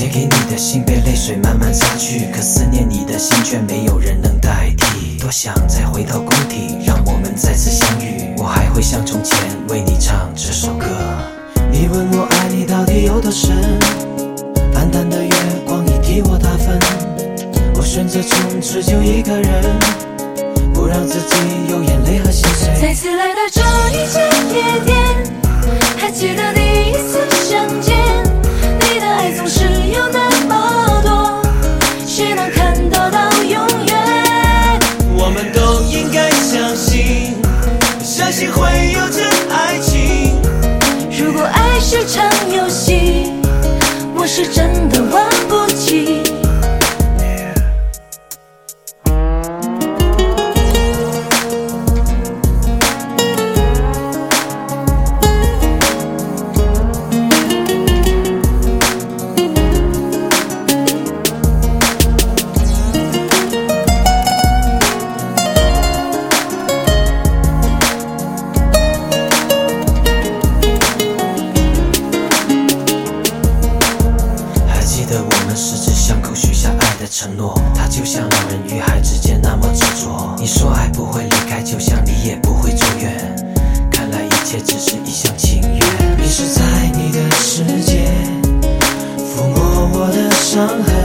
写给你的信被泪水慢慢擦去，可思念你的心却没有人能代替。多想再回到工体，让我们再次相遇，我还会像从前为你唱这首歌。你问我爱你到底有多深，暗淡的月光已替我打分，我选择从此就一个人，不让自己有眼泪和心碎。 再次来到这一家夜店，还记得第一次相见，你的爱总是有那么多，谁能看得到永远？ 我们都应该相信，相信会有真爱情。 如果爱是场游戏，我是真的玩不起。 我们十指相扣许下爱的承诺，它就像老人与孩之间那么执着。你说爱不会离开，就像你也不会走远，看来一切只是一厢情愿。迷失在你的世界，抚摸我的伤痕，